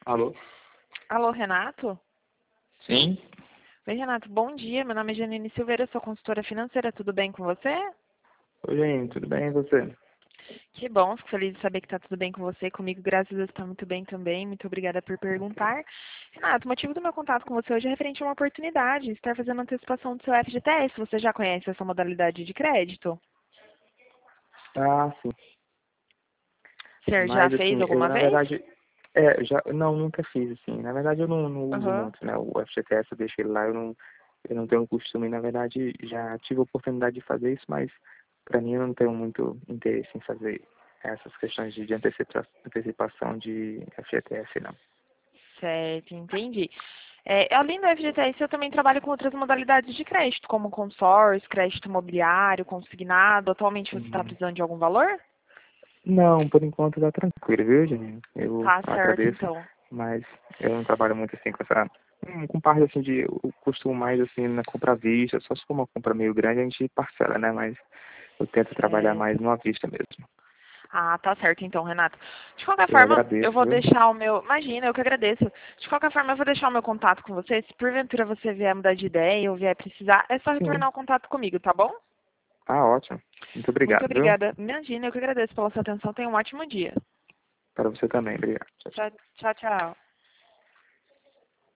Alô? Alô, Renato? Sim? Oi, Renato, bom dia. Meu nome é Janine Silveira, sou consultora financeira. Tudo bem com você? Oi, gente, tudo bem e você? Que bom, fico feliz de saber que está tudo bem com você. Comigo, graças a Deus, está muito bem também. Muito obrigada por perguntar. Renato, o motivo do meu contato com você hoje é referente a uma oportunidade. Estar fazendo antecipação do seu FGTS. Você já conhece essa modalidade de crédito? Ah, sim. Você já Mas, fez assim, eu, alguma na vez? verdade, não, nunca fiz, assim. Na verdade, eu não uso Aham. muito, né? O FGTS, eu deixei ele lá, eu não tenho costume. Na verdade, já tive a oportunidade de fazer isso, mas, para mim, eu não tenho muito interesse em fazer essas questões de antecipação de FGTS, não. Certo, entendi. Além do FGTS, eu também trabalho com outras modalidades de crédito, como consórcio, crédito imobiliário, consignado. Atualmente você está Uhum. precisando de algum valor? Não, por enquanto tá tranquilo, viu, Janine? Eu Tá certo, agradeço, então. mas eu não trabalho muito assim com essa. Com parte assim de. Eu costumo mais assim na compra à vista, só se for uma compra meio grande a gente parcela, né? Mas eu tento trabalhar mais Certo. numa vista mesmo. Ah, tá certo, então, Renato. De qualquer Eu forma, eu agradeço, vou viu? deixar o meu. Imagina, eu que agradeço. De qualquer forma, eu vou deixar o meu contato com você. Se porventura você vier mudar de ideia ou vier precisar, é só Sim. retornar o contato comigo, tá bom? Ah, ótimo. Muito Muito obrigado, viu? obrigada. Imagina, eu que agradeço pela sua atenção. Tenha um ótimo dia. Para você também, obrigado. Tchau, tchau. Tchau, tchau, tchau.